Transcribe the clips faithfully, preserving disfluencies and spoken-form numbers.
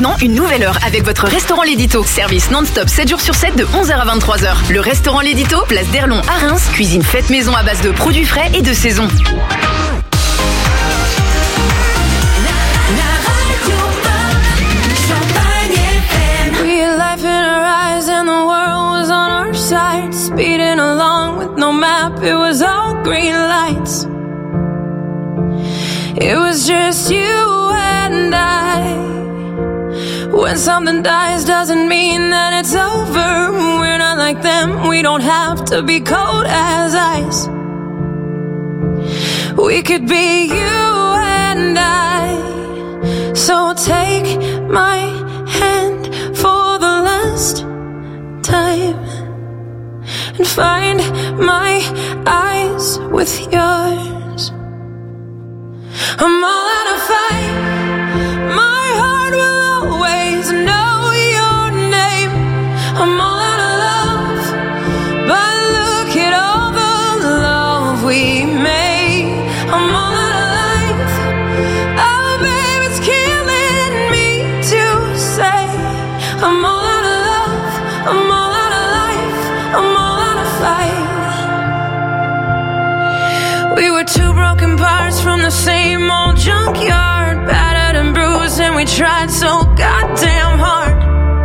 maintenant une nouvelle heure avec votre restaurant L'Édito. Service non-stop sept jours sur sept de onze heures à vingt-trois heures. Le restaurant L'Édito, place d'Erlon à Reims. Cuisine faite maison à base de produits frais et de saison. Speeding along with no map, it was all green lights. It was just you and I. When something dies doesn't mean that it's over. We're not like them, we don't have to be cold as ice. We could be you and I. So take my hand for the last time and find my eyes with yours. I'm all out of fight. My heart will always know your name. I'm all out of love, but look at all the love we made. I'm all out of life. Oh, babe, it's killing me to say I'm all out of love. I'm all out of life. I'm all we were two broken parts from the same old junkyard, battered and bruised, and we tried so goddamn hard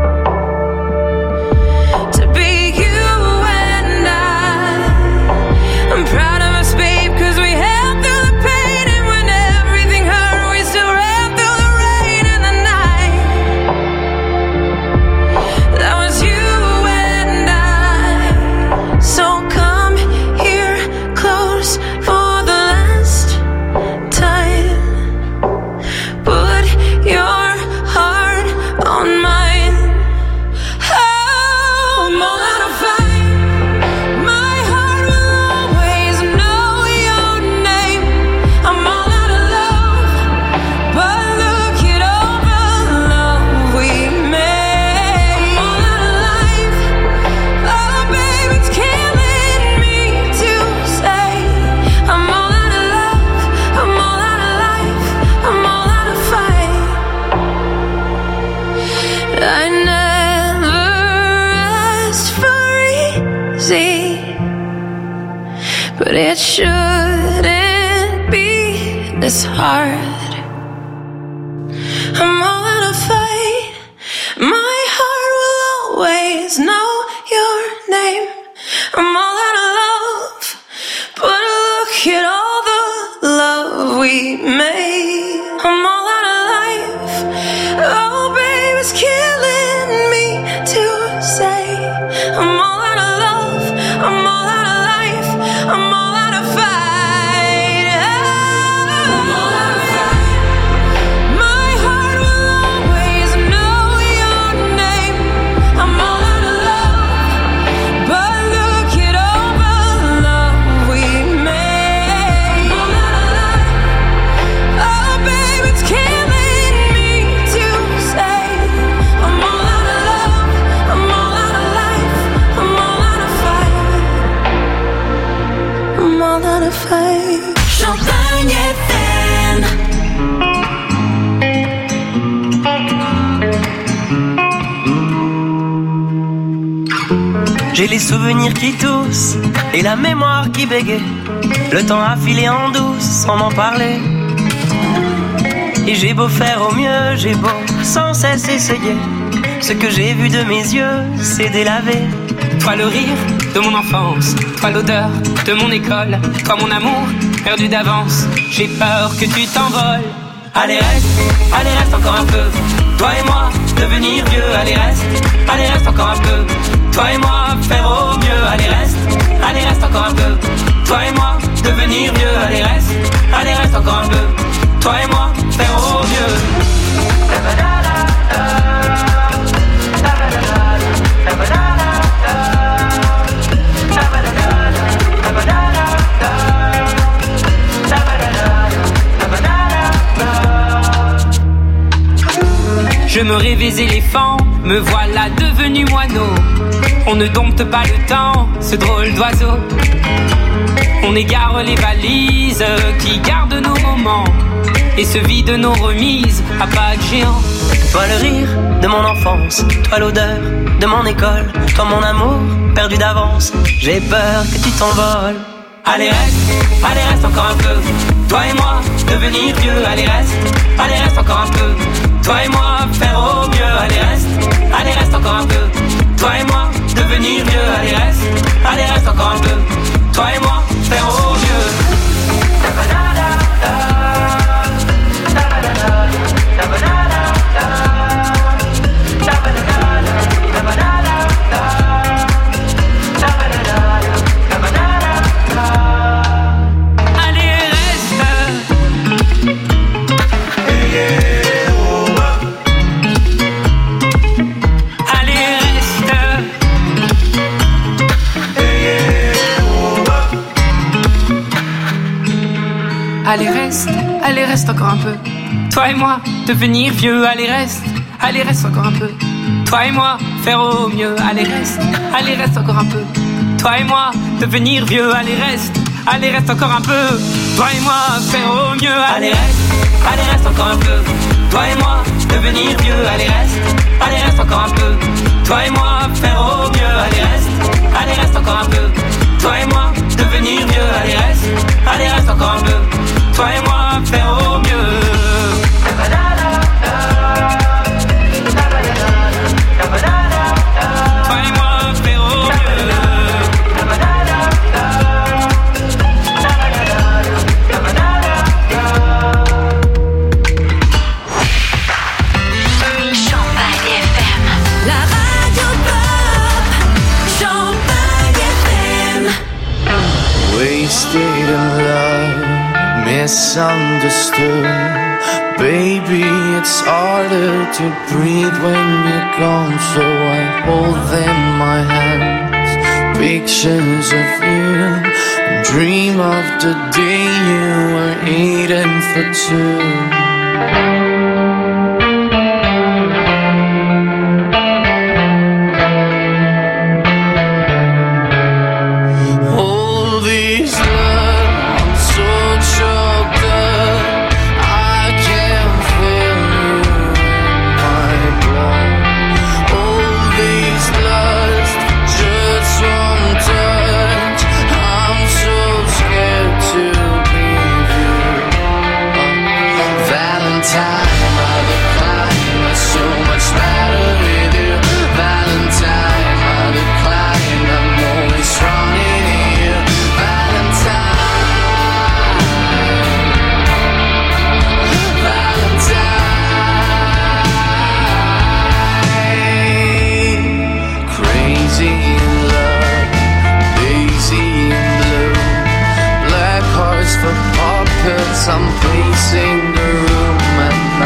to be you and I. I'm proud of us, babe, cause we held through the pain, and when everything hurt, we still ran through the rain and the night. That was you and I. So come here close for your heart on mine. Oh, I'm all out of fight. My heart will always know your name. I'm all out of love, but look at all the love we made. I'm all out of life. Oh, babe, it's killing me to say I'm all out of love. I'm all out of life. I'm all out of fight. I never asked for easy, but it shouldn't be this hard. I'm all out of fight. My heart will always know your name. I'm all out of love, but look at all the love we made. I'm all out of life. Oh, babe, it's killing me to say I'm all out of love. I'm all out of life. I'm all out of fight. Oh, I'm all out of fight. My heart will always know your name. I'm all out of love, but look at all the love we made. I'm all out of life. Oh, babe, it's killing me to say I'm all out of love. I'm all out of life. I'm all out of fight. I'm all out of fight. Champagne F M. J'ai les souvenirs qui toussent et la mémoire qui bégaye. Le temps a filé en douce sans m'en parler. Et j'ai beau faire au mieux, j'ai beau sans cesse essayer. Ce que j'ai vu de mes yeux, c'est délavé. Toi le rire de mon enfance, toi l'odeur de mon école, toi mon amour perdu d'avance. J'ai peur que tu t'envoles. Allez reste, allez reste encore un peu. Toi et moi, devenir vieux. Allez reste, allez reste encore un peu. Toi et moi, faire au mieux. Allez reste, allez reste encore un peu. Toi et moi, devenir vieux. Allez reste, allez reste encore un peu. Toi et moi, faire au mieux. Je me rêvais éléphant, me voilà devenu moineau. On ne dompte pas le temps, ce drôle d'oiseau. On égare les valises qui gardent nos moments. et se vide nos remises à pas de géant. Toi le rire de mon enfance, toi l'odeur de mon école, toi mon amour perdu d'avance, j'ai peur que tu t'envoles. Allez reste, allez reste encore un peu, toi et moi devenir vieux, allez reste, allez reste encore un peu, toi et moi faire au mieux, allez reste, allez reste encore un peu, toi et moi devenir vieux, allez reste, allez reste encore un peu, toi et moi faire au mieux. Allez reste, allez reste encore un peu, toi et moi devenir vieux, allez reste, allez reste encore un peu, toi et moi faire au mieux, allez reste, allez reste encore un peu, toi et moi devenir vieux, allez reste, allez reste encore un peu, toi et moi faire au mieux, allez reste, allez reste encore un peu, toi et moi devenir vieux, allez reste, allez reste encore un peu, toi et moi faire au mieux, allez reste, allez reste encore un peu, toi et moi devenir vieux, allez reste, allez reste encore un peu, toi et moi faire au mieux. Toi et moi faire au mieux. Champagne F M. La radio pop. Champagne F M. Wasted in love, misunderstood. Baby, it's harder to breathe when you're gone, so I hold in my hands pictures of you and dream of the day you were eating for two. I'm pacing the room and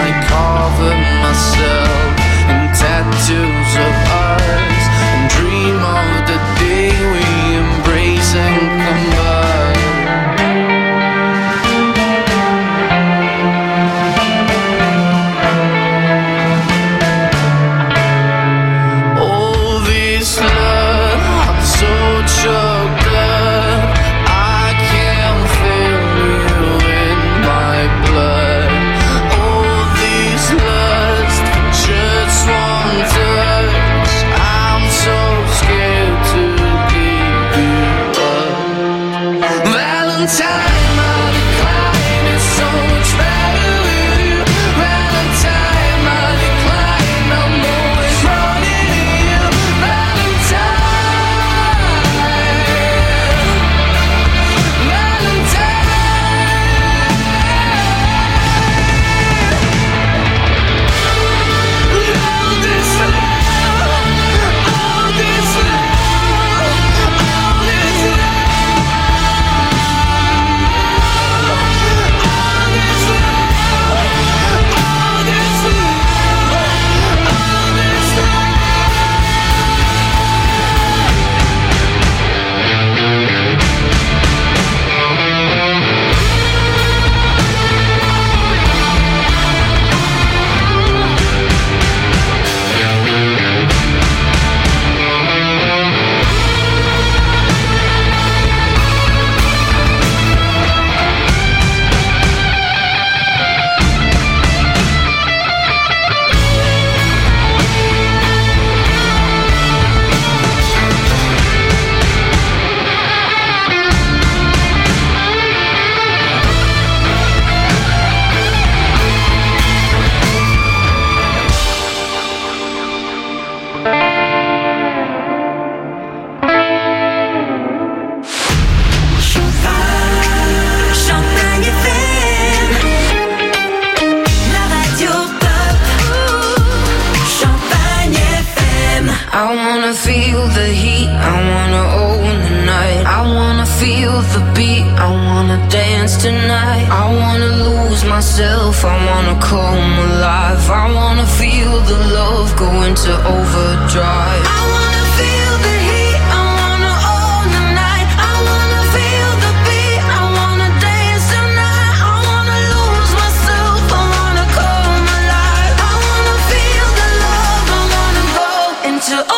the beat, I wanna dance tonight. I wanna lose myself, I wanna come alive. I wanna feel the love go into overdrive. I wanna feel the heat, I wanna own the night. I wanna feel the beat, I wanna dance tonight. I wanna lose myself, I wanna come alive. I wanna feel the love, I wanna go into overdrive.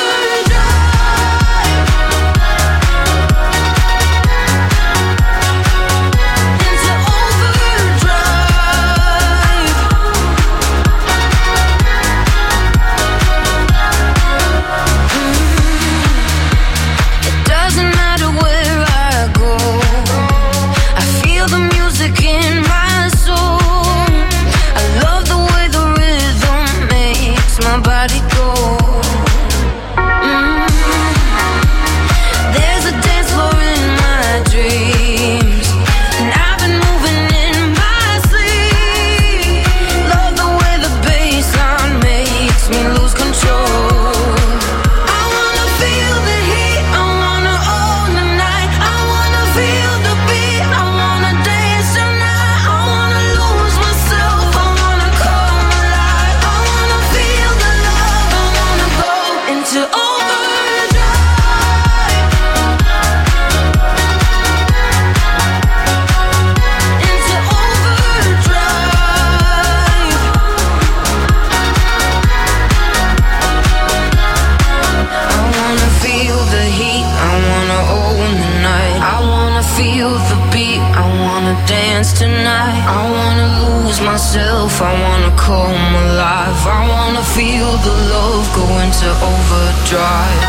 Tonight, I wanna lose myself, I wanna come alive. I wanna feel the love go into overdrive.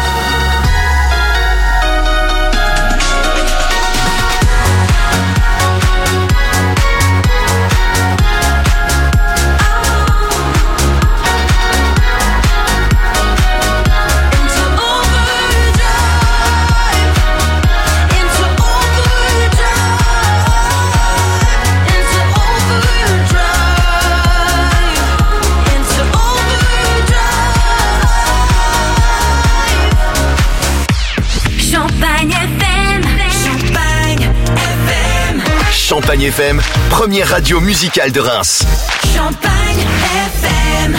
Champagne F M, première radio musicale de Reims. Champagne F M.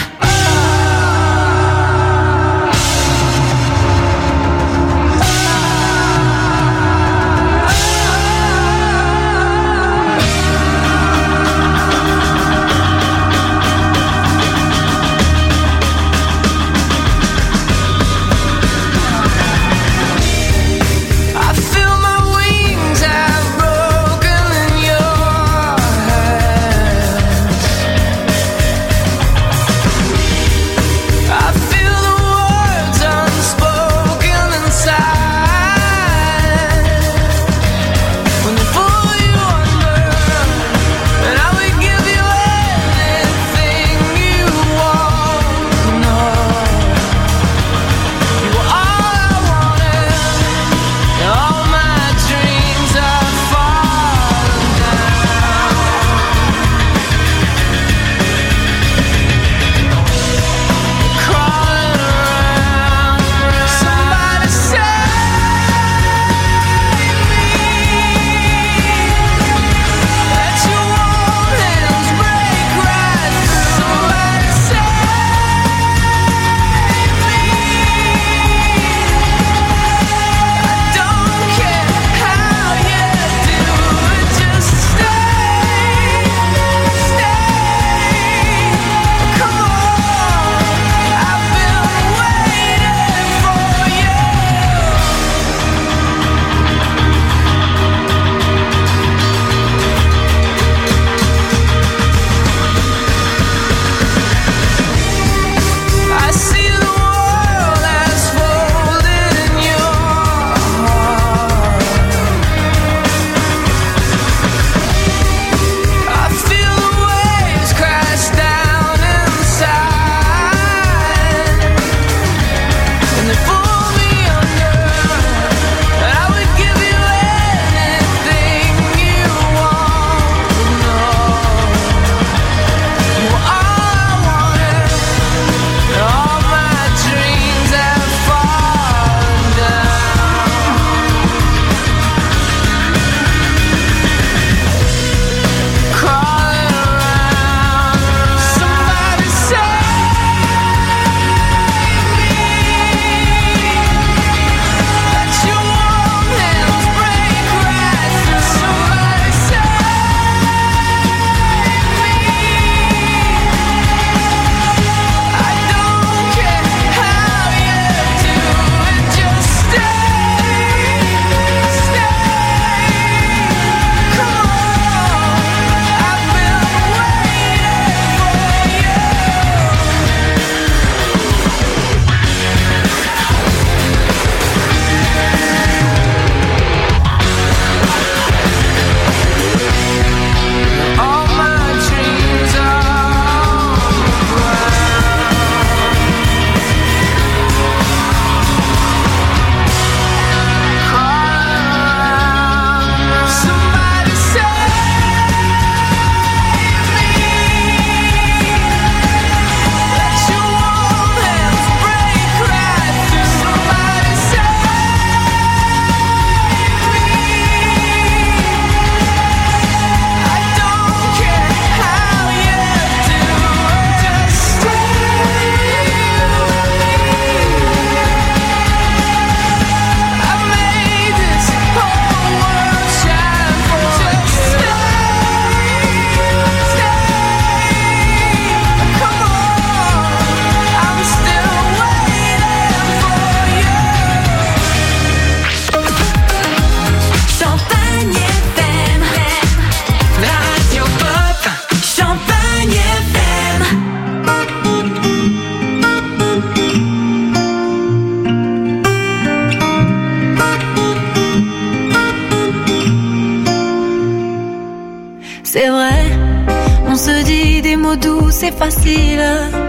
tout c'est facile.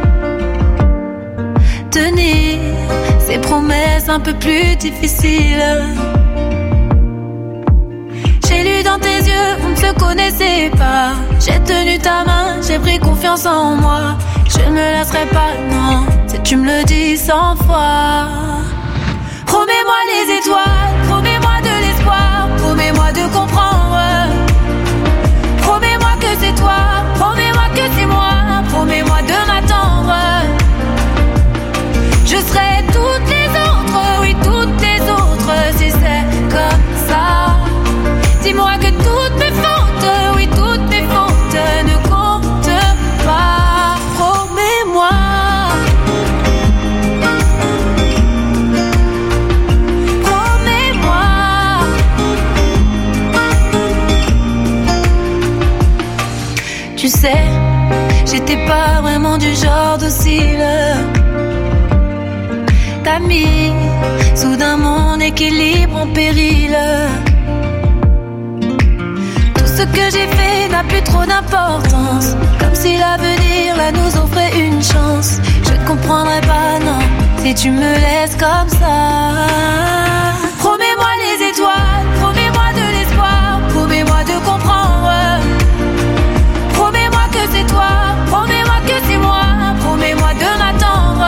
Tenir ses promesses un peu plus difficiles. J'ai lu dans tes yeux, on ne se connaissait pas. J'ai tenu ta main, j'ai pris confiance en moi. Je ne me lasserai pas, non, si tu me le dis cent fois. Promets-moi les étoiles, promets-moi de l'espoir, promets-moi de comprendre. Promets-moi que c'est toi, promets-moi que c'est moi, promets-moi de m'attendre. Je serai toutes les autres, oui toutes les autres, si c'est comme ça. Dis-moi que toutes mes fautes, oui toutes mes fautes ne comptent pas. Promets-moi. Promets-moi. Tu sais, j'étais pas vraiment du genre docile. T'as mis soudain mon équilibre en péril. Tout ce que j'ai fait n'a plus trop d'importance. Comme si l'avenir là nous offrait une chance. Je ne comprendrai pas, non, si tu me laisses comme ça. Promets-moi les étoiles, promets-moi de l'espoir, promets-moi de comprendre. Promets-moi que c'est toi, promets-moi que c'est moi, promets-moi de m'attendre.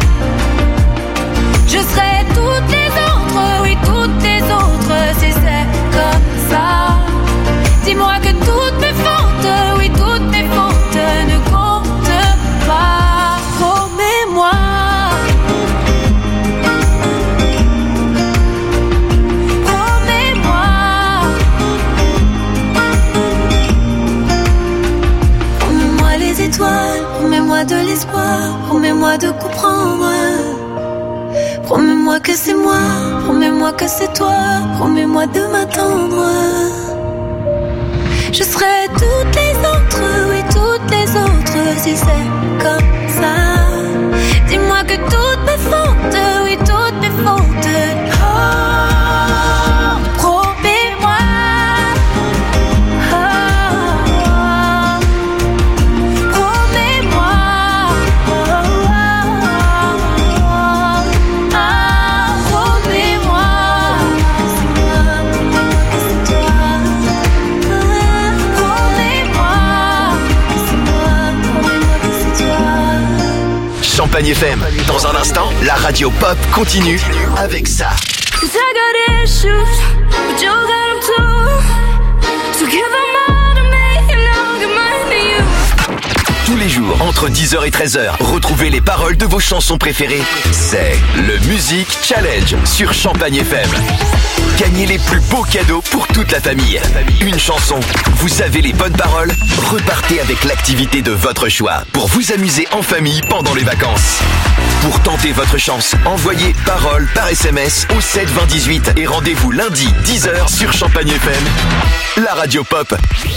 Je serai toutes les autres, oui toutes les autres, si c'est comme ça. Dis-moi que toutes mes fautes, oui toutes mes fautes ne comptent pas. Promets-moi. Promets-moi. Promets-moi les étoiles, promets-moi de l'espoir, promets-moi de comprendre. Promets-moi que c'est moi, promets-moi que c'est toi, promets-moi de m'attendre. Je serai toutes les autres, oui toutes les autres, si c'est comme ça. Dis-moi que toutes mes fautes, oui toutes mes fautes. Oh, promets-moi. Oh, promets-moi. Champagne F M. Dans un instant, la radio pop continue avec ça. Tous les jours, entre dix heures et treize heures, retrouvez les paroles de vos chansons préférées. C'est le Music Challenge sur Champagne F M. Gagnez les plus beaux cadeaux pour toute la famille. Une chanson, vous avez les bonnes paroles, repartez avec l'activité de votre choix pour vous amuser en famille pendant les vacances. Pour tenter votre chance, envoyez paroles par S M S au sept vingt dix-huit et rendez-vous lundi dix heures sur Champagne F M, la radio pop.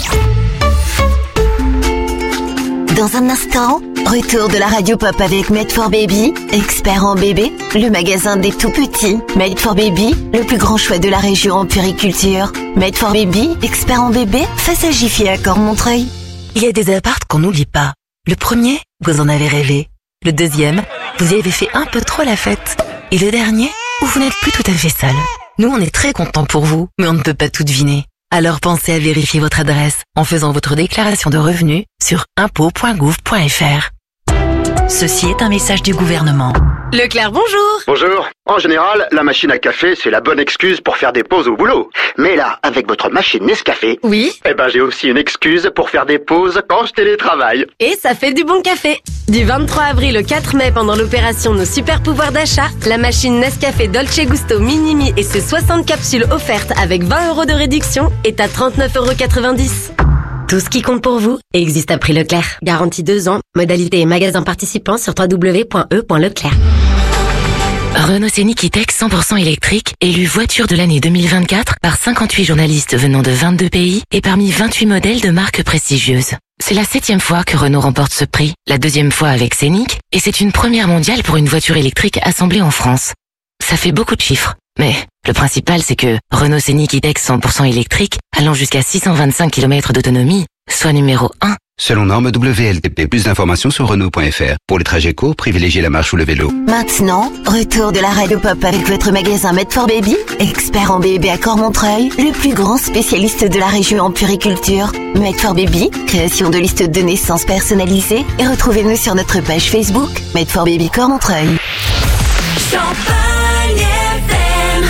Dans un instant, retour de la radio pop avec Made for Baby, expert en bébé, le magasin des tout petits. Made for Baby, le plus grand choix de la région en puriculture. Made for Baby, expert en bébé, face à Jiffy à Cormontreuil. Il y a des apparts qu'on n'oublie pas. Le premier, vous en avez rêvé. Le deuxième, vous y avez fait un peu trop la fête. Et le dernier, où vous n'êtes plus tout à fait seul. Nous, on est très contents pour vous, mais on ne peut pas tout deviner. Alors pensez à vérifier votre adresse en faisant votre déclaration de revenus sur impôts point gouv point f r. Ceci est un message du gouvernement. Leclerc, bonjour. Bonjour. En général, la machine à café, c'est la bonne excuse pour faire des pauses au boulot. Mais là, avec votre machine Nescafé... Oui. Eh ben, j'ai aussi une excuse pour faire des pauses quand je télétravaille. Et ça fait du bon café. Du vingt-trois avril au quatre mai, pendant l'opération Nos Super Pouvoirs d'achat, la machine Nescafé Dolce Gusto Minimi et ses soixante capsules offertes avec vingt euros de réduction est à trente-neuf euros quatre-vingt-dix. Tout ce qui compte pour vous existe à prix Leclerc. Garantie deux ans. Modalité et magasins participants sur w w w point e point leclerc. Renault Scénic E-Tech cent pour cent électrique, élu voiture de l'année deux mille vingt-quatre par cinquante-huit journalistes venant de vingt-deux pays et parmi vingt-huit modèles de marques prestigieuses. C'est la septième fois que Renault remporte ce prix, la deuxième fois avec Scénic, et c'est une première mondiale pour une voiture électrique assemblée en France. Ça fait beaucoup de chiffres, mais le principal c'est que Renault Scénic E-Tech cent pour cent électrique, allant jusqu'à six cent vingt-cinq kilomètres d'autonomie, soit numéro un Selon norme W L T P, plus d'informations sur Renault point F R. Pour les trajets courts, privilégiez la marche ou le vélo. Maintenant, retour de la Radio Pop avec votre magasin Made for Baby, expert en bébé à Cormontreuil, le plus grand spécialiste de la région en puériculture. Made for Baby, création de listes de naissance personnalisées, et retrouvez-nous sur notre page Facebook Made for Baby Cormontreuil. Champagne F M.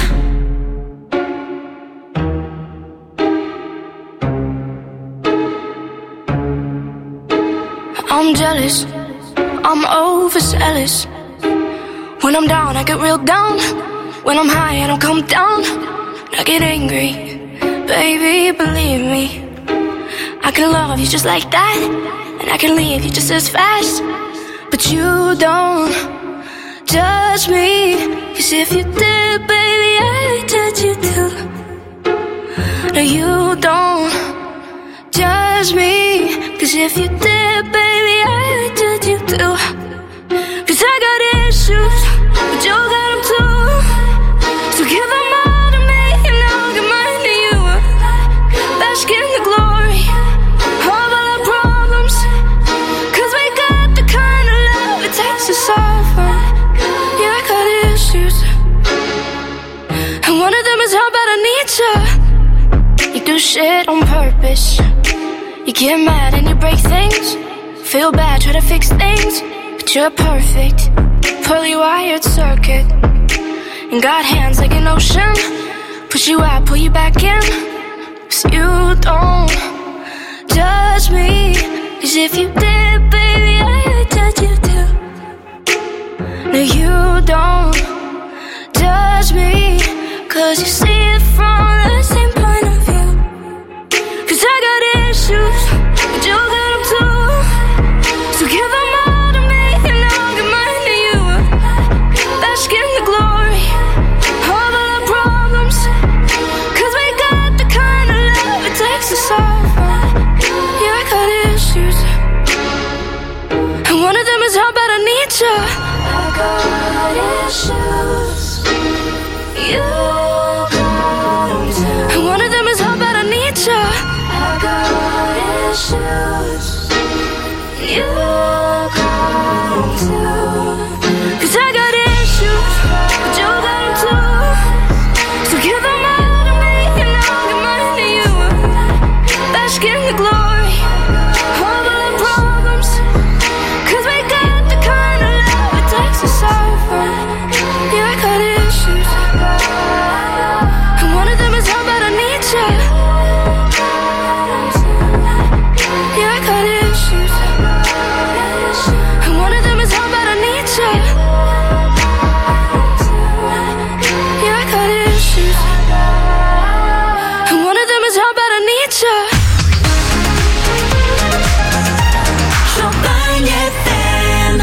I'm jealous, I'm overzealous. When I'm down, I get real down. When I'm high, I don't come down. I get angry, baby, believe me. I can love you just like that, and I can leave you just as fast. But you don't judge me, 'cause if you did, baby, I'd judge you too. No, you don't judge me, 'cause if you did, baby, I'd judge you too. 'Cause I got issues, but you got them too. So give them all to me, and I'll give mine to you. Bask in the glory of all our problems, 'cause we got the kind of love it takes to solve them. Yeah, I got issues, and one of them is how bad I need you. You do shit on purpose. You get mad and you break things. Feel bad, try to fix things. But you're perfect, fully wired circuit. And got hands like an ocean. Push you out, pull you back in. 'Cause you don't judge me. 'Cause if you did, baby, I'd judge you too. No, you don't judge me. 'Cause you see it from the same point of view. 'Cause I got issues, but you got them too. So give them all to me, and I'll give mine to you. Bask in the glory of all our problems, 'cause we got the kind of love it takes to solve them. Yeah, I got issues, and one of them is how bad I need you. I got issues, you got them too. And one of them is how bad I need you. I got issues, you got them too. 'Cause I got issues, but you got them too. So give them all to me, and I'll give mine to you. Bask in the glory of all our problems, 'cause we got the kind of love it takes to solve them. Yeah, I got issues, and one of them is how bad I need you. Yeah, I got issues, and one of them is how bad I need you. Yeah, I got issues, and one of them is how bad I need you. Champagne F M.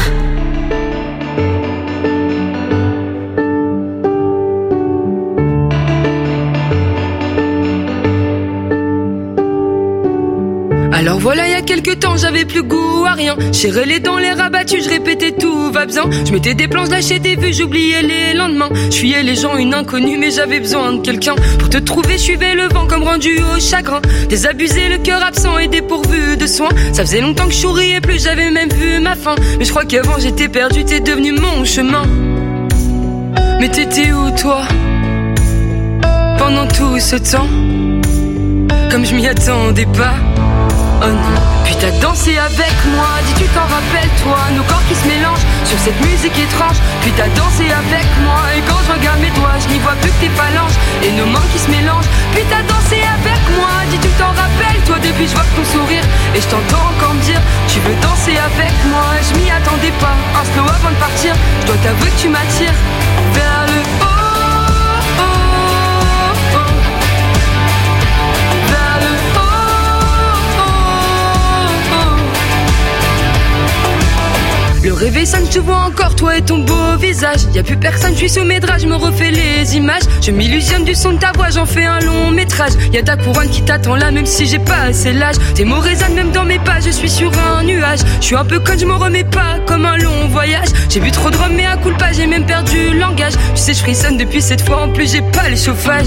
Alors voilà, il y a quelques temps, j'avais plus goût à rien. Serrais les dents, les rabattus, je répétais tout va bien. Je mettais des plans, je lâchais des vues, j'oubliais les lendemains. Je fuyais les gens, une inconnue, mais j'avais besoin de quelqu'un. Pour te trouver, je suivais le vent comme rendu au chagrin. Désabusé, le cœur absent et dépourvu de soins. Ça faisait longtemps que je souriais plus, j'avais même vu ma fin. Mais je crois qu'avant j'étais perdu, t'es devenu mon chemin. Mais t'étais où toi, pendant tout ce temps? Comme je m'y attendais pas. Oh non. Puis t'as dansé avec moi, dis tu t'en rappelles toi, nos corps qui se mélangent sur cette musique étrange. Puis t'as dansé avec moi, et quand je regarde mes doigts, je n'y vois plus que tes phalanges et nos mains qui se mélangent. Puis t'as dansé avec moi, dis tu t'en rappelles toi, depuis je vois ton sourire et je t'entends encore me dire tu veux danser avec moi. Je m'y attendais pas, un slow avant de partir, je dois t'avouer que tu m'attires vers le haut. Le réveil sonne, je te vois encore, toi et ton beau visage. Y'a plus personne, je suis sous mes draps, je me refais les images. Je m'illusionne du son de ta voix, j'en fais un long métrage. Y'a ta couronne qui t'attend là, même si j'ai pas assez l'âge. Tes mots résonnent même dans mes pas, je suis sur un nuage. Je suis un peu conne, je me remets pas, comme un long voyage. J'ai bu trop de rhum, mais à coup pas, j'ai même perdu le langage. Tu sais, je frissonne depuis cette fois, en plus j'ai pas le chauffage.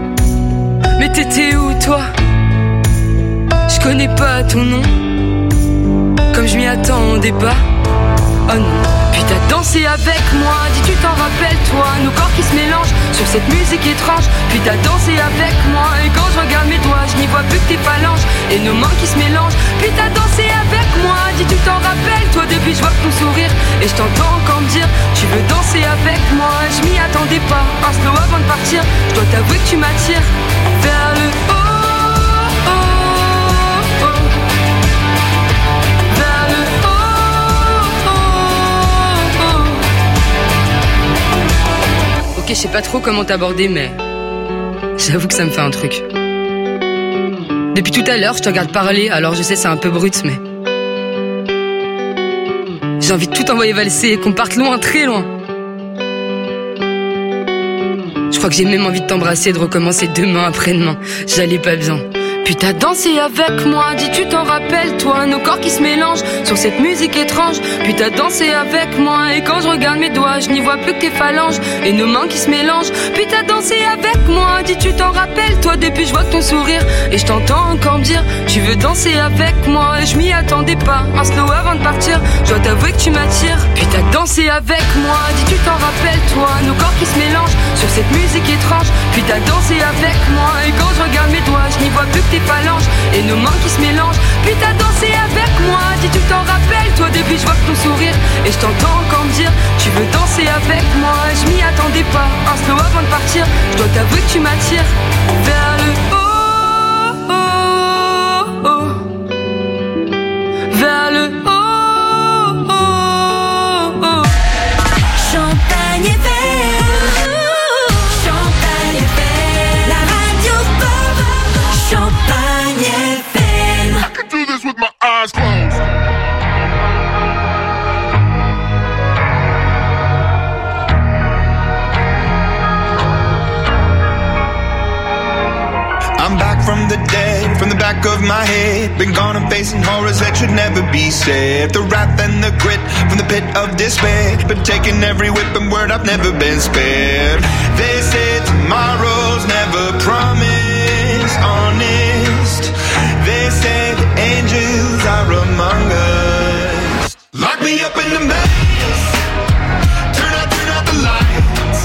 Mais t'étais où toi? Je connais pas ton nom. comme je m'y attendais pas. Oh non. Puis t'as dansé avec moi, dis tu t'en rappelles toi, nos corps qui se mélangent sur cette musique étrange. Puis t'as dansé avec moi, et quand je regarde mes doigts, je n'y vois plus que tes phalanges et nos mains qui se mélangent. Puis t'as dansé avec moi, dis tu t'en rappelles toi, depuis je vois ton sourire et je t'entends encore me dire tu veux danser avec moi. Je m'y attendais pas, un slow avant de partir, je dois t'avouer que tu m'attires vers le haut. Je sais pas trop comment t'aborder, mais j'avoue que ça me fait un truc. Depuis tout à l'heure, je te regarde parler, alors je sais c'est un peu brut, mais j'ai envie de tout envoyer valser et qu'on parte loin, très loin. Je crois que j'ai même envie de t'embrasser et de recommencer demain après-demain. J'allais pas bien. Puis t'as dansé avec moi, dis tu t'en rappelles toi, nos corps qui se mélangent sur cette musique étrange. Puis t'as dansé avec moi, et quand je regarde mes doigts, je n'y vois plus que tes phalanges et nos mains qui se mélangent. Puis t'as dansé avec moi, dis tu t'en rappelles toi, depuis je vois ton sourire et je t'entends encore me dire tu veux danser avec moi. Et je m'y attendais pas, un slow avant de partir, je dois t'avouer que tu m'attires. Puis t'as dansé avec moi, dis tu t'en rappelles toi, nos corps qui se mélangent sur cette musique étrange. Puis t'as dansé avec moi, et quand je regarde mes doigts, je n'y vois plus que tes phalanges et nos mains qui se mélangent. Puis t'as dansé avec moi, dis tu t'en rappelles toi, depuis je vois ton sourire et je t'entends encore me dire tu veux danser avec moi. Je m'y attendais pas, un slow avant de partir, je dois t'avouer que tu m'attires vers le haut, oh, oh, vers le haut, oh, oh. Champagne F M, Champagne F M, la radio pop, Champagne F M. I can do this with my eyes closed. I'm back from the dead, from the back of my head. Been gone and facing horrors that should never be said. The wrath and the grit from the pit of despair. Been taking every whip and word, I've never been spared. They say tomorrow's never promised, honest. They say the angels are among us. Lock me up in the maze, turn out, turn out the lights.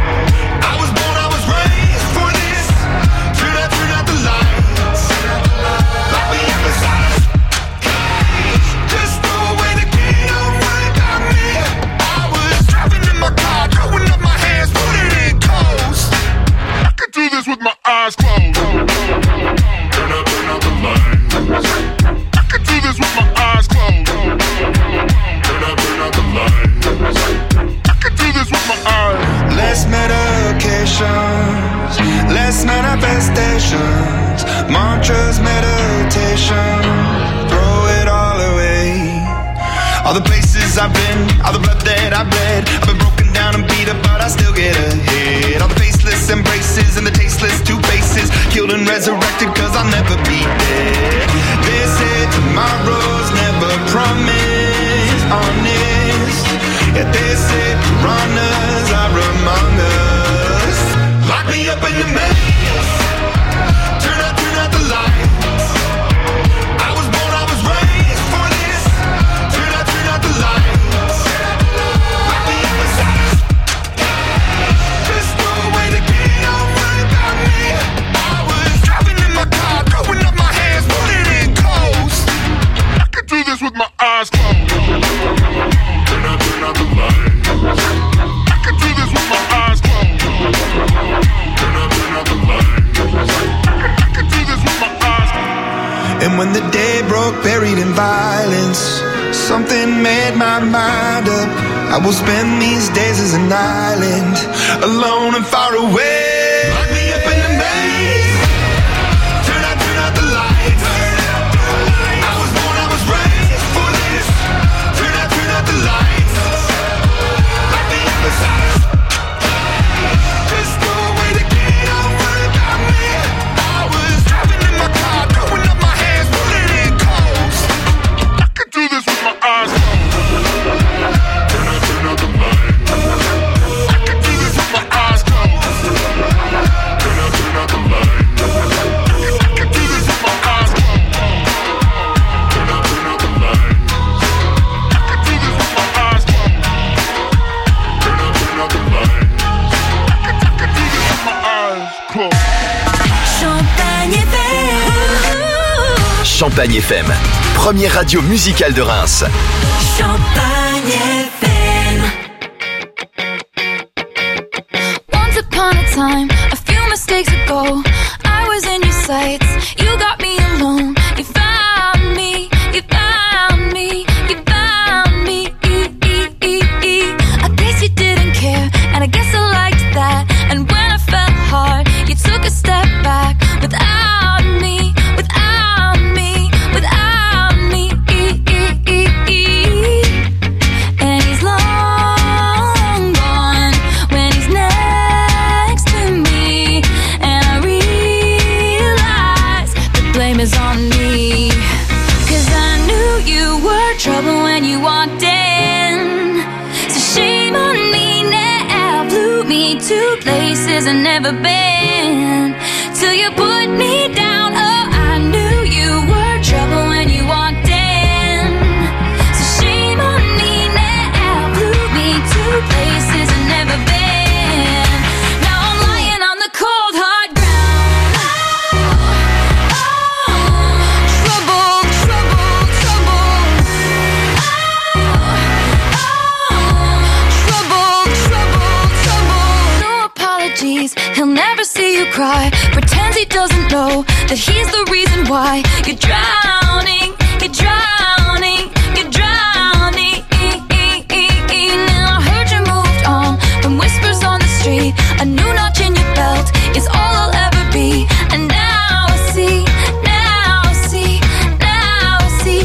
I was born, I was raised for this. Turn out, turn out the lights. Lock me up inside a cage, just throw away the key, don't worry about me. I was driving in my car, throwing up my hands, put it in coast. I could do this with my eyes closed. Turn out, turn out the lights. I could do this with my eyes closed. Turn out, turn out the lights. I could do this with my eyes. Less medications, less manifestations, mantras, meditation, throw it all away. All the places I've been, all the blood that I've bled, I've been broken down and beat up, but I still get ahead. All the faceless embraces and the tasteless two faces, killed and resurrected cause I'll never be dead. They say tomorrow's never promised, honest. Yeah, they say piranhas are among us. Lock me up in the maze, turn out, turn out the lights. I was born, I was raised for this. Turn out, turn out the lights. Lock me up inside a cage, just throw away the key, don't worry about me. I was driving in my car, throwing up my hands, put it in coast. I could do this with my eyes closed. Turn out, turn out the lights. I could do this with my eyes closed. Turn out, turn out the lights. I could do this with my eyes closed. And when the day broke, buried in violence, something made my mind up. I will spend these days as an island, alone and far away. Lock me up in the maze, turn out, turn out the lights. I was born, I was raised for this. Turn out, turn out the lights. Lock me up inside a cage, just throw away the key, don't worry about me. I was driving in my car, throwing up my hands, put it in coast. I could do this with my eyes closed. Turn out, turn out the lights. I could do this with my eyes closed. Champagne F M, première radio musicale de Reims. Champagne F M. Once upon a time, a few mistakes ago, I was in your sights. You got me alone. You found me. You found me. You found me. I guess you didn't care, and I guess I liked that. And when I fell hard, you took a step back without me, without me, without me. And he's long gone when he's next to me, and I realize the blame is on me. Cause I knew you were trouble when you walked in, so shame on me now. Blew me to places I've never been, till you put me down. Oh, I knew you were trouble when you walked in, so shame on me now. Blew me to places I've never been. Now I'm lying on the cold hard ground. Oh, oh, trouble, trouble, trouble. Oh, oh, trouble, trouble, trouble. No apologies, he'll never see you cry. Pretends he doesn't know that he's the reason why you're drowning, you're drowning, you're drowning. Now I heard you moved on from whispers on the street. A new notch in your belt is all I'll ever be. And now I see, now I see, now I see.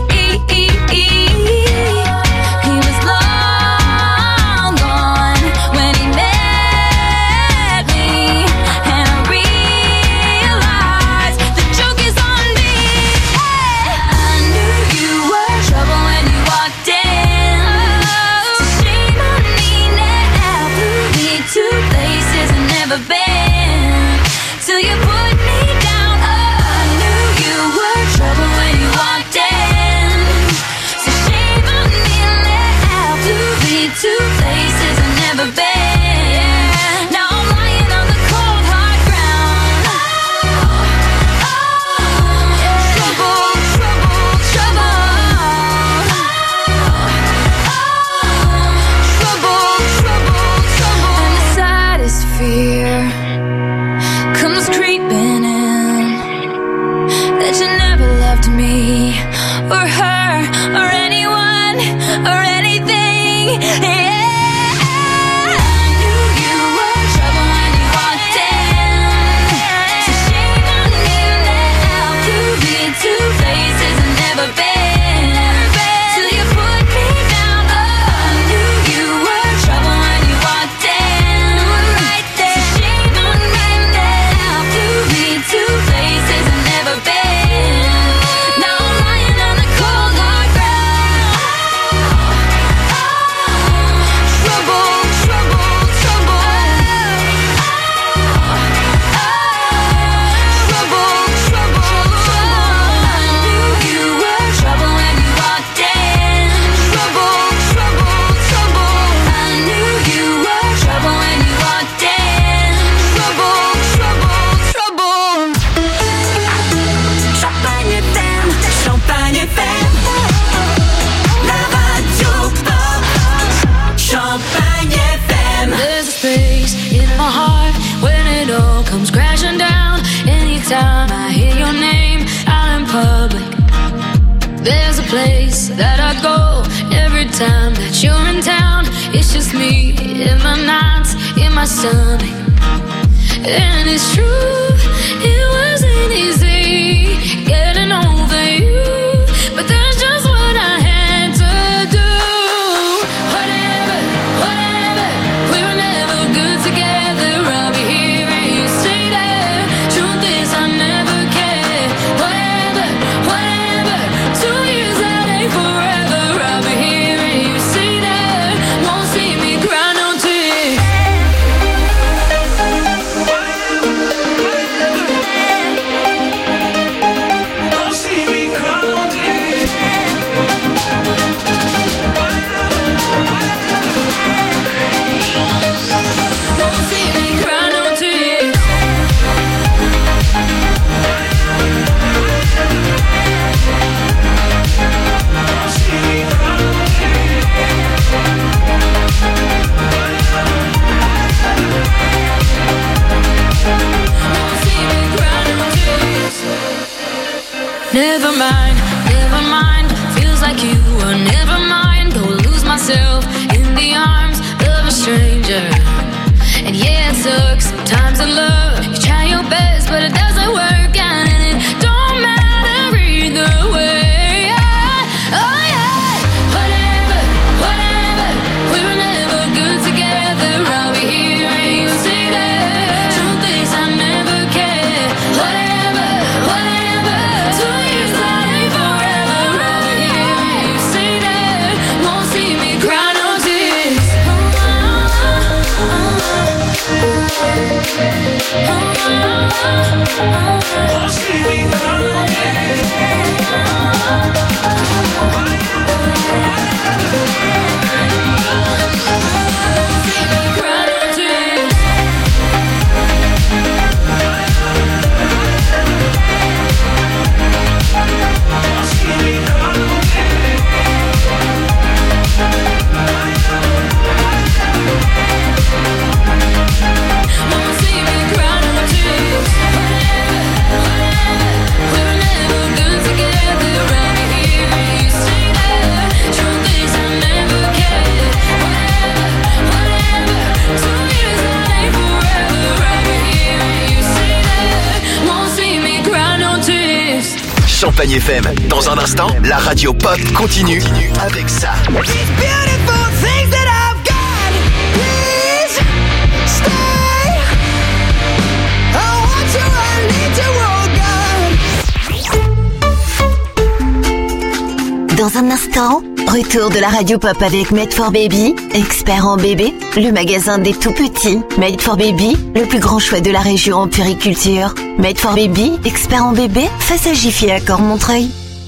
He was long gone when he met me, and I realized the joke is on me. I knew you were trouble when you walked in, so shame on me now. Blew me to places I've never been, till you put me down. Oh, I knew you were trouble when you walked in, so shame on me now. Blew me to places I've never been. Now I'm lying on the cold hard ground. Oh, trouble, trouble, trouble. Trouble, trouble, trouble. And the saddest fear comes creeping in, that you never loved me or her or anyone or anything. Yeah. I knew you were trouble when you walked in, so shame on me now. Blew me to places I've never been, till you put me down. Oh, I knew you were trouble when you walked in, right there. So shame on me now. Blew me to places I've never been. Now I'm lying on the cold hard ground. Trouble, trouble, trouble. Trouble, trouble, trouble. I knew you were trouble when you walked in. Trouble, trouble, trouble. I knew you were trouble when you walked in. Trouble, trouble, trouble. Champagne F M, Champagne F M, la radio pop. Champagne F M. There's a space in my heart when it all comes crashing down. Anytime I hear your name out in public, there's a place that I go every time that you're in town. It's just me in my nights, in my stomach. And it's true, it wasn't easy getting over you, but that's just what I had to do. Whatever, whatever, we were never good together. I'll be here and you stay there. Truth is I never cared. Whatever, whatever, two years that ain't forever. I'll be here and you stay there. Won't see me cry no tears. Never mind, never mind. Feels like you were never mind. Go lose myself in the arms of a stranger. And yeah, it sucks sometimes in love. You try your best, but it doesn't work out, and it don't matter either way. Yeah. Oh yeah, whatever, whatever. We were never good together. I'll be here and you say that. Truth is, I never cared. Whatever, whatever. Two years that ain't forever. I'll be here and you say that. Won't see me cry no tears. Champagne F M. Dans un instant, la radio pop continue avec ça. Dans un instant, retour de la radio pop avec Made for Baby, expert en bébé, le magasin des tout petits. Made for Baby, le plus grand choix de la région en puriculture. Made for Baby, expert en bébé, face à Jiffy à Cormontreuil.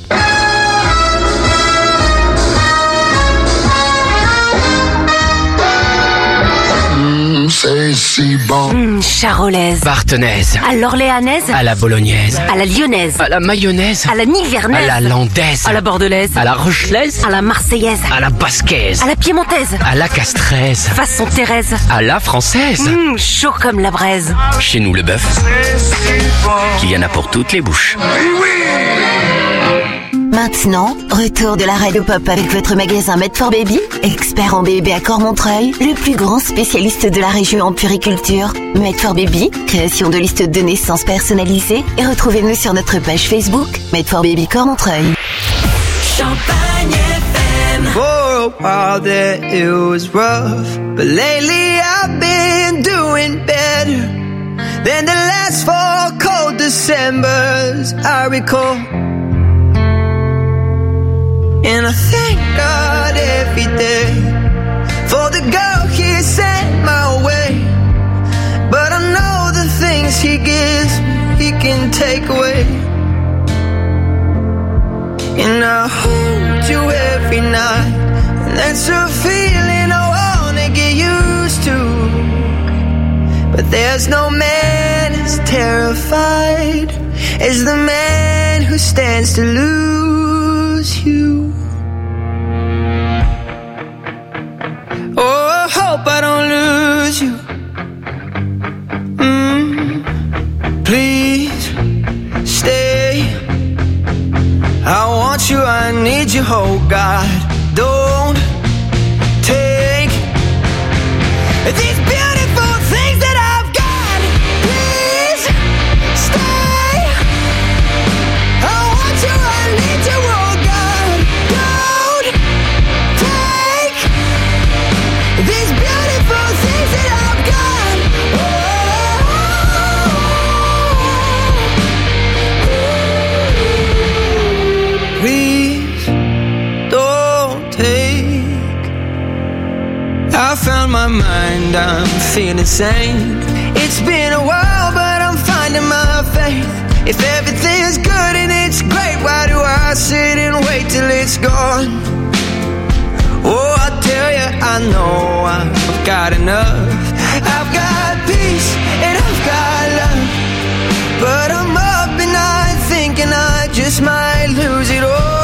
C'est si bon. Mmh, charolaise. Barthenaise. À l'orléanaise. À la bolognaise. À la lyonnaise. À la mayonnaise. À la nivernaise. À la landaise. À la bordelaise. À la rochelaise. À la marseillaise. À la basquaise. À la piémontaise. À la castraise. Façon Thérèse. À la française. Mmh, chaud comme la braise. Chez nous, le bœuf, qu'il y en a pour toutes les bouches. Maintenant, retour de la radio pop avec votre magasin Made for Baby, expert en bébé à Cormontreuil, le plus grand spécialiste de la région en puriculture. Made for Baby, création de listes de naissance personnalisées, et retrouvez-nous sur notre page Facebook Made for Baby Cormontreuil. Champagne F M. For a while there it was rough, but lately I've been doing better than the last four cold Decembers I recall. And I thank God every day for the girl He sent my way. But I know the things He gives me, He can take away. And I hold you every night, and that's a feeling I wanna get used to. But there's no man as terrified as the man who stands to lose you. Oh, I hope I don't lose you. Mm, please stay. I want you, I need you, oh God. Don't take these beautiful things that I've got. Please stay. I want you, I need you, oh God. Don't take these beautiful things that I've got. Oh, please don't take. I found my mind, I'm feeling sane. It's been a while, but I'm finding my faith. If everything's good and it's great, why do I sit and wait till it's gone? Oh, I tell you, I know I've got enough. I've got peace and I've got love, but I'm up at night thinking I just might lose it all.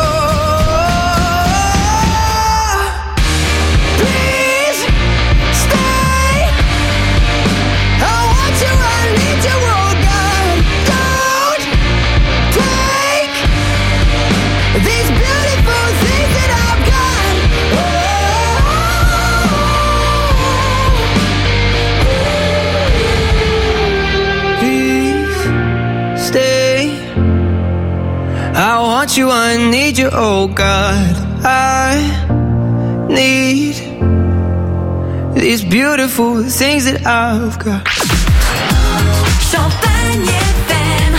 Please stay. I want you, I need you, oh God. Don't take want you, I need you, oh God. I need these beautiful things that I've got. Champagne F M.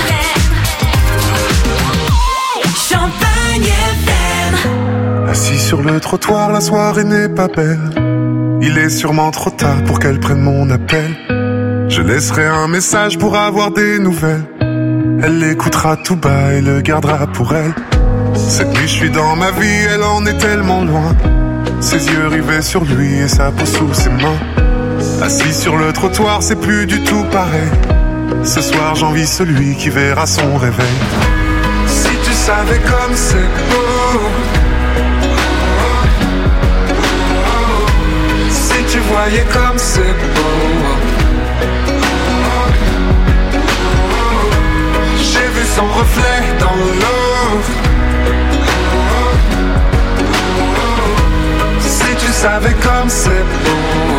Champagne F M. Assis sur le trottoir, la soirée n'est pas belle. Il est sûrement trop tard pour qu'elle prenne mon appel. Je laisserai un message pour avoir des nouvelles. Elle l'écoutera tout bas et le gardera pour elle. Cette nuit je suis dans ma vie, elle en est tellement loin. Ses yeux rivés sur lui et sa peau sous ses mains. Assis sur le trottoir, c'est plus du tout pareil. Ce soir j'envie celui qui verra son réveil. Si tu savais comme c'est beau, si tu voyais comme c'est beau. J'ai vu son reflet dans l'eau. Si tu savais comme c'est beau.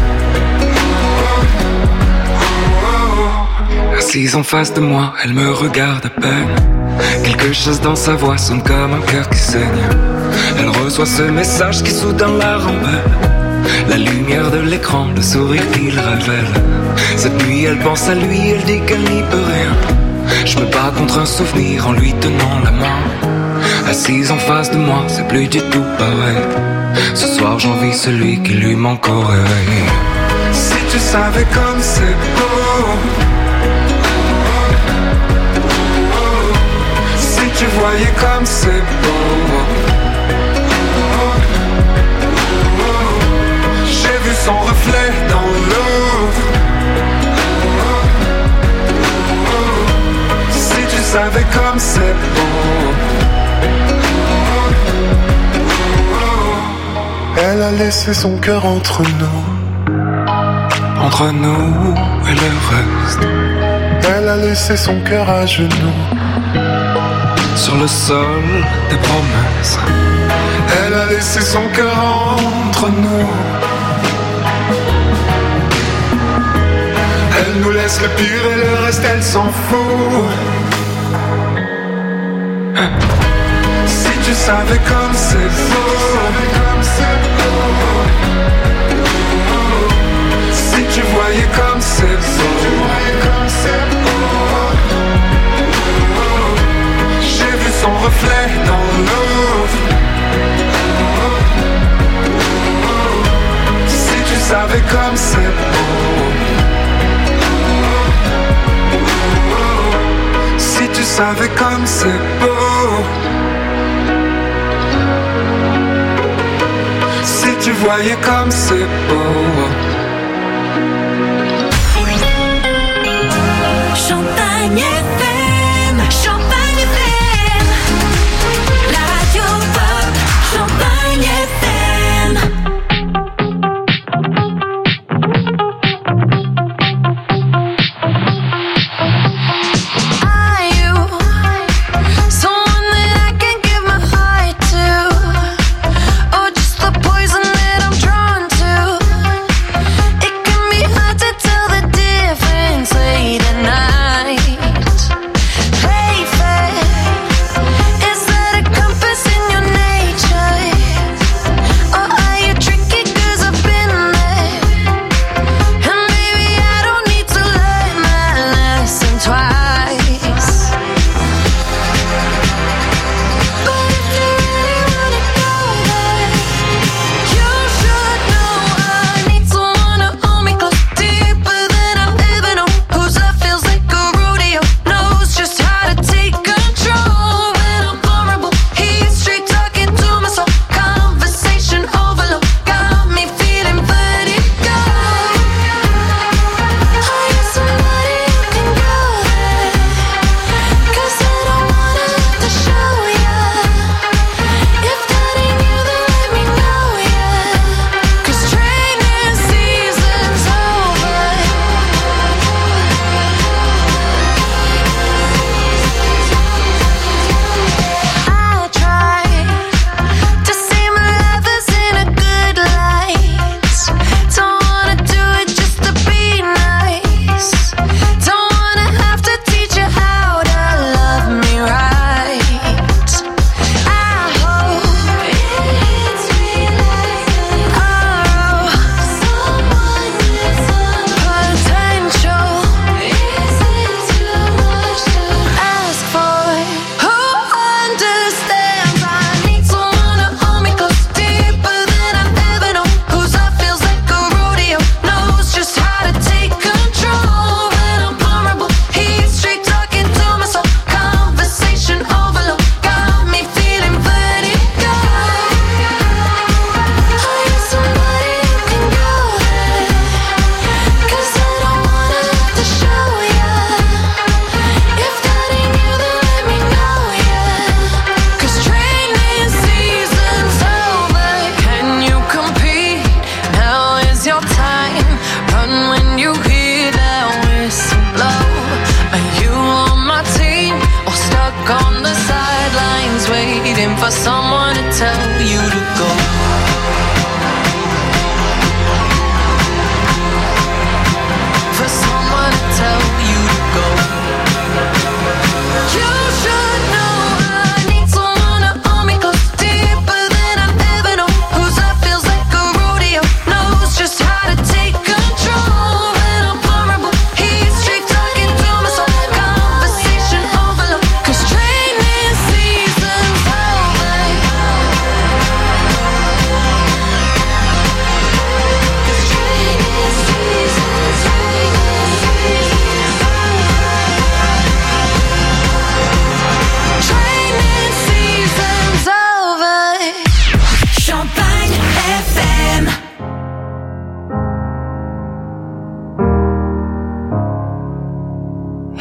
Assise en face de moi, elle me regarde à peine. Quelque chose dans sa voix sonne comme un cœur qui saigne. Elle reçoit ce message qui soudain la rembelle. La lumière de l'écran, le sourire qu'il révèle. Cette nuit elle pense à lui, elle dit qu'elle n'y peut rien. Je me bats contre un souvenir en lui tenant la main. Assise en face de moi, c'est plus du tout pareil. Ce soir j'envie celui qui lui manque au réveil. Si tu savais comme c'est beau. Si tu voyais comme c'est beau. J'ai vu son reflet dans l'eau. Si tu savais comme c'est beau. Elle a laissé son cœur entre nous. Entre nous et le reste. Elle a laissé son cœur à genoux. Sur le sol des promesses. Elle a laissé son cœur entre nous. Elle nous laisse le pire et le reste elle s'en fout. Si tu savais comme c'est beau. Si tu voyais comme c'est beau. J'ai vu son reflet dans l'eau. Si tu savais comme c'est beau. Si tu savais comme c'est beau. Si tu voyais comme c'est beau. Champagne F M. Champagne F M. La radio pop. Champagne F M. Are you someone that I can give my heart to? Or just the poison that I'm drawn to? It can be hard to tell the difference late at night.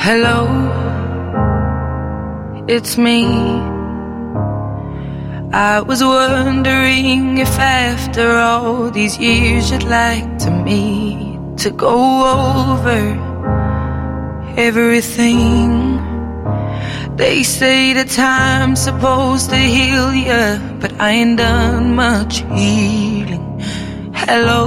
Hello, it's me. I was wondering if after all these years you'd like to meet to go over everything. They say that time's supposed to heal ya, but I ain't done much healing. Hello,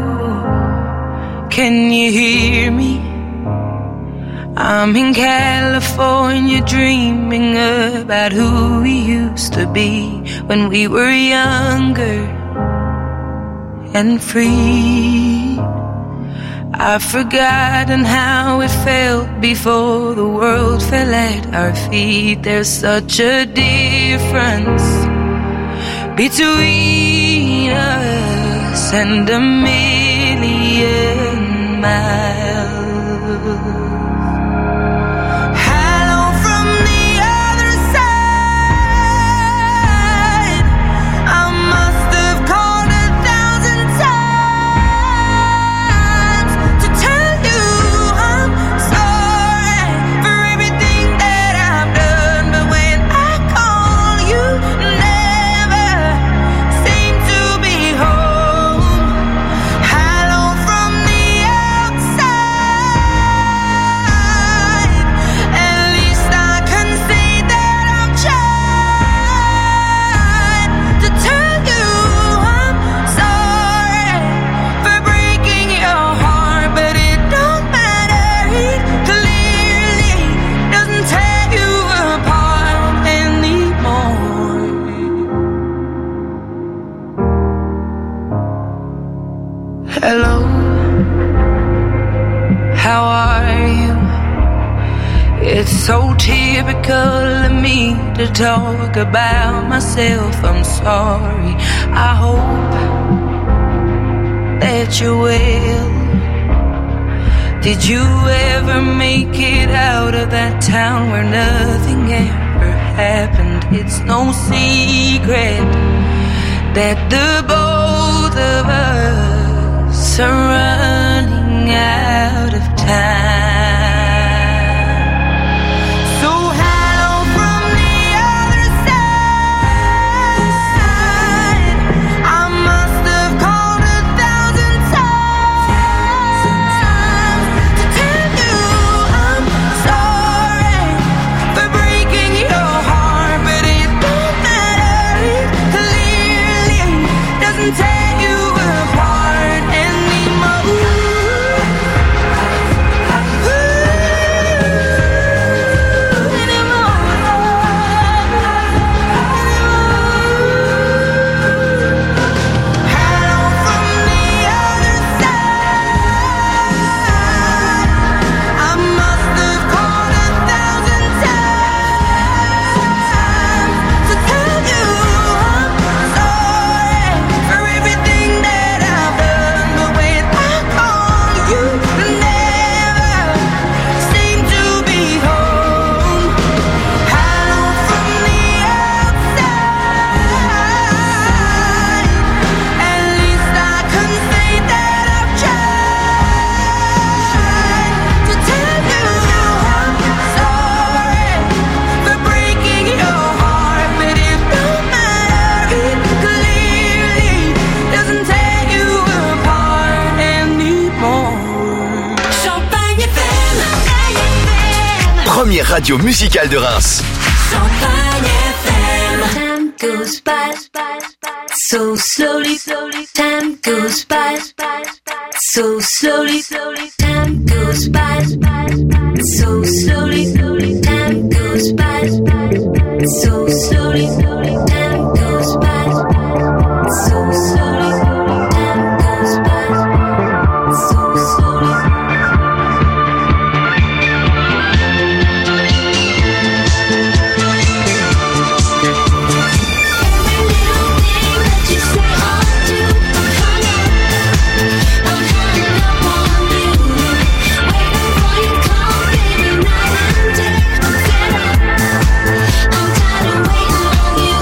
can you hear me? I'm in California dreaming about who we used to be when we were younger and free. I've forgotten how it felt before the world fell at our feet. There's such a difference between us and a million miles. Hello, how are you? It's so typical of me to talk about myself. I'm sorry. I hope that you're well. Did you ever make it out of that town where nothing ever happened? It's no secret that the both of us are running out of time. So hello from the other side. I must have called a thousand times to tell you I'm sorry for breaking your heart, but it don't matter. It clearly doesn't take you apart anymore. Première radio musicale de Reims. Time goes by so slowly, time goes by so slowly, time goes by so slowly, time goes by so slowly, time goes by so slowly, time goes by so slowly. I'm tired of waiting on you.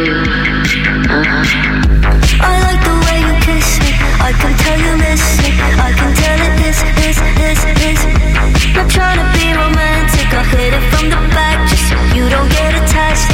you. Uh-huh. I like the way you kiss me. I can tell you miss it. I can tell it is, is, is, is. Not trying to be romantic. I hit it from the back just so you don't get attached.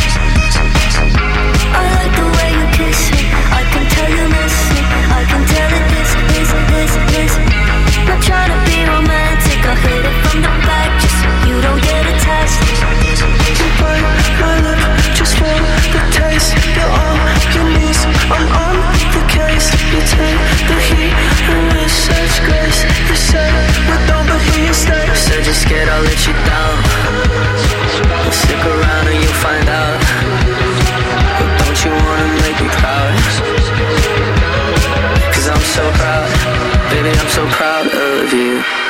I like the way you kiss me. I can tell you miss it. I can tell it is, is, is, is. Not trying to be romantic. I hit it from the back just so you don't get attached. You bite my lip just for the taste. You're on your knees, I'm on the case. You take the heat and with such grace. You say we don't, but here you stay. Said you're scared I'll let you down. Well, stick around and you'll find out. But don't you wanna make me proud? Cause I'm so proud, baby, I'm so proud of you.